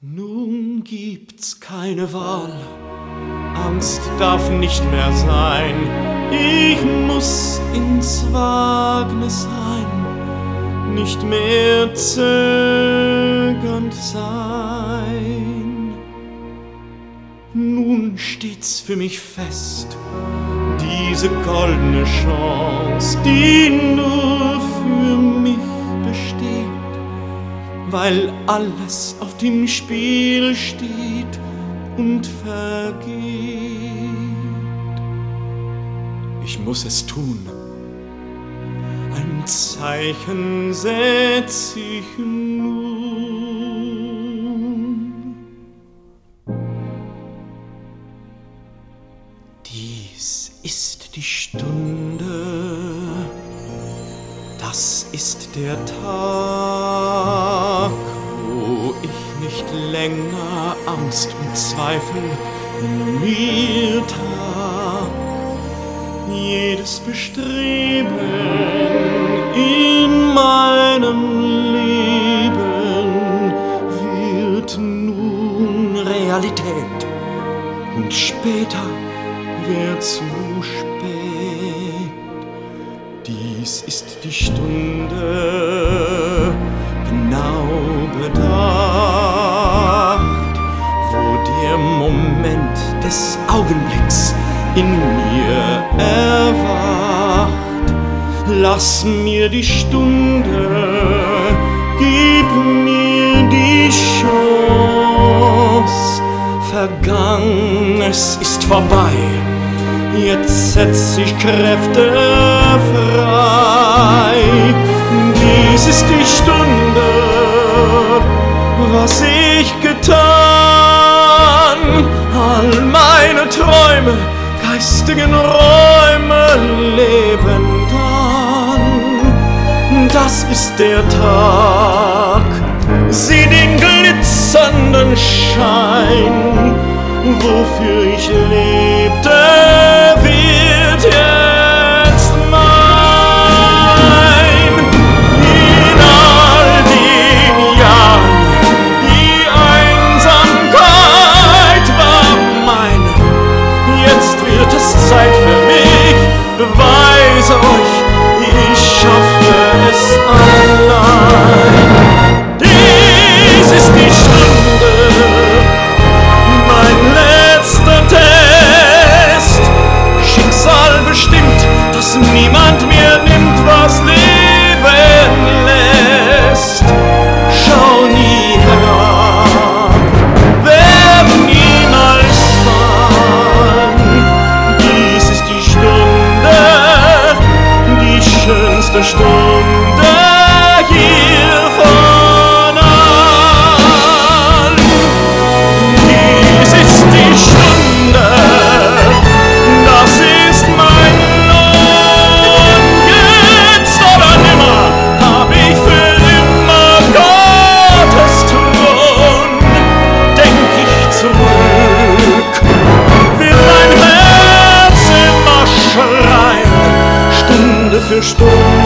Nun gibt's keine Wahl, Angst darf nicht mehr sein, ich muss ins Wagnis rein, nicht mehr zögernd sein. Nun steht's für mich fest, diese goldene Chance, die nur für mich besteht, weil alles auf dem Spiel steht und vergeht. Ich muss es tun, ein Zeichen setz ich nun. Dies ist die Stunde, das ist der Tag, wo ich nicht länger Angst und Zweifel in mir trag. Jedes Bestreben in meinem Leben wird nun Realität und später wird zu spät. Dies ist die Stunde, genau bedacht, wo der Moment des Augenblicks in mir erwacht. Lass mir die Stunde, gib mir die Chance. Vergangenes ist vorbei, jetzt setz ich Kräfte frei. Dies ist die Stunde, was ich getan. All meine Träume, geistigen Räume leben dann. Das ist der Tag, sieh den glitzernden Schein, wofür ich lebte, wird jetzt mein. In all den Jahren, die Einsamkeit war mein. Jetzt wird es Zeit für mich, beweise euch, ich schaffe es allein. Dies ist die Stunde, mein letzter Test. Schicksal bestimmt, dass niemand mir nimmt, was Leben lässt. Schau nie herab, werd niemals fallen. Dies ist die Stunde, die schönste Stunde hier von allen. Dies ist die Stunde, das ist mein Lohn. Jetzt oder nimmer hab ich für immer Gottes Thron. Denk ich zurück, wird mein Herz immer schreien, Stunde für Stunde.